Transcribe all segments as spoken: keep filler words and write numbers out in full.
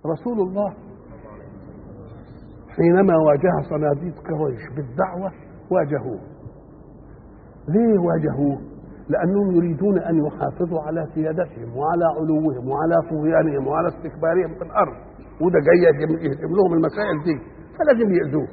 رسول الله حينما واجه صناديد قريش بالدعوة واجهوه. ليه واجهوه؟ لأنهم يريدون أن يحافظوا على سيادتهم وعلى علوهم وعلى طغيانهم وعلى استكبارهم في الأرض، وده جاي يهتم لهم المسائل دي، فلازم يأذوه.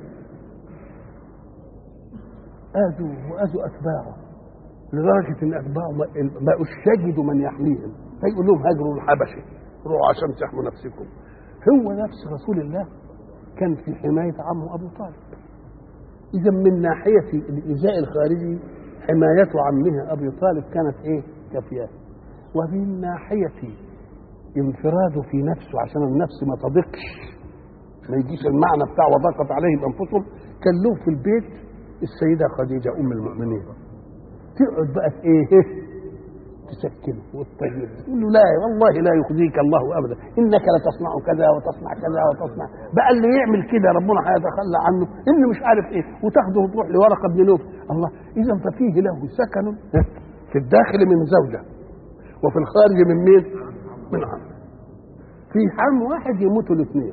آذوه وآذوا أتباعه لدرجة إن أتباعه بقوا يجدوا من يحميهم، فيقول لهم هاجروا الحبشة، روحوا عشان تحموا نفسكم. هو نفس رسول الله كان في حماية عمه أبو طالب. إذا من ناحية الإيذاء الخارجي حماية عمه أبي طالب كانت إيه؟ كافية. ومن ناحية انفراده في نفسه عشان النفس ما تضيقش، ما يجيش المعنى بتاع وضاقت عليهم أنفسهم، كان له في البيت السيدة خديجة أم المؤمنين تقعد بقى في إيه؟ تسكنه وتطيبه، تقول له لا والله لا يخزيك الله ابدا، انك لتصنع كذا وتصنع كذا وتصنع، بقى اللي يعمل كده ربنا هيتخلى عنه، انه مش عارف ايه، وتاخده وتروح لورقه بن نوف. الله، اذا ففيه له سكن في الداخل من زوجه وفي الخارج من مين؟ من عم. في عام واحد يموتوا الاثنين.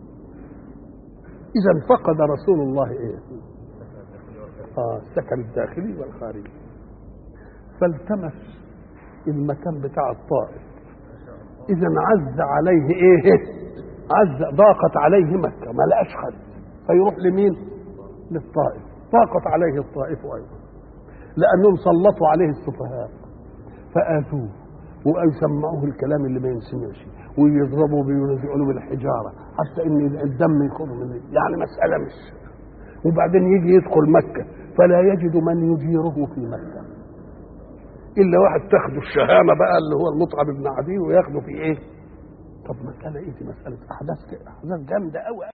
اذا فقد رسول الله ايه؟ اه السكن الداخلي والخارجي. فالتمس المكان بتاع الطائف. اذا عز عليه ايه؟ عز ضاقت عليه مكه، ما لقاش حد، فيروح لمين؟ للطائف. ضاقت عليه الطائف ايضا لانهم سلطوا عليه السفهاء فاذوه ويسمعوه الكلام اللي ما ينسمعش، ويضربوا وينزعوا بالحجاره حتى ان الدم يخرج منه، يعني مساله مش. وبعدين يجي يدخل مكه فلا يجد من يجيره في مكه الا واحد تاخده الشهامه بقى اللي هو المطعم بن عدي وياخده في ايه؟ طب مساله ايه دي؟ مساله احداث احداث جامده قوي.